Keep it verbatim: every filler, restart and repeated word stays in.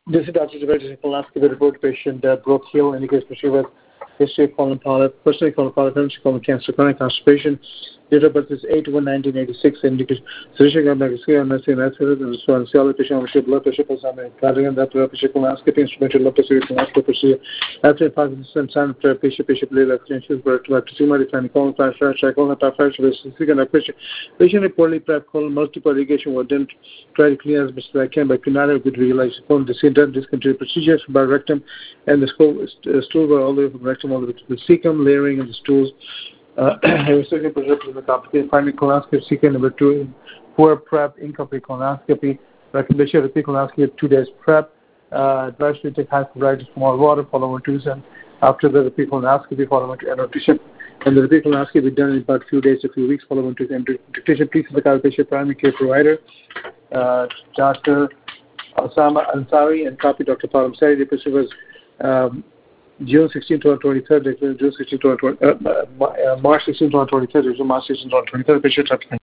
This is Doctor Jabez colonoscopy report patient uh, Brooke Hill indicates patient with history of colon polyp, personally colon polyp, colon cancer, chronic constipation. Date of birth is eight one nineteen eighty-six. Indicates physician got magnesia and messy and accident and so on. Cellular patient with blood pressure, plasma, cardigan, that patient colonoscopy, instrumental low pressure colonoscopy procedure. After Parkinson's, sign of patient, patient, bleed, extensions, but lactosema, defining colon fracture, colon fracture, second pressure. Patient reportedly prep colon, multiple irrigation were done. Try to clean as much as I can by cunada with realized colon discontinued, discontinued procedures by rectum, and the stool, uh, stool were all the way from rectum all the way to the cecum, layering of the stools. Uh, second projected the complicated primary colonoscopy, second number two, poor prep, incomplete colonoscopy, recommendation of repeat colonoscopy two days prep, uh, advice to take hyperbright small water, followed by two, and after the repeat colonoscopy, followed by nutrition, and the repeat colonoscopy be done in about a few days, a few weeks, followed by two, nutrition, please the patient primary care provider, uh, Doctor Osama Ansari, and copy Doctor Param Sari. The patient was um, June sixteenth to twenty-third, June sixteenth to uh, uh, March sixteenth to twenty-third, March sixteenth to twenty-third, patient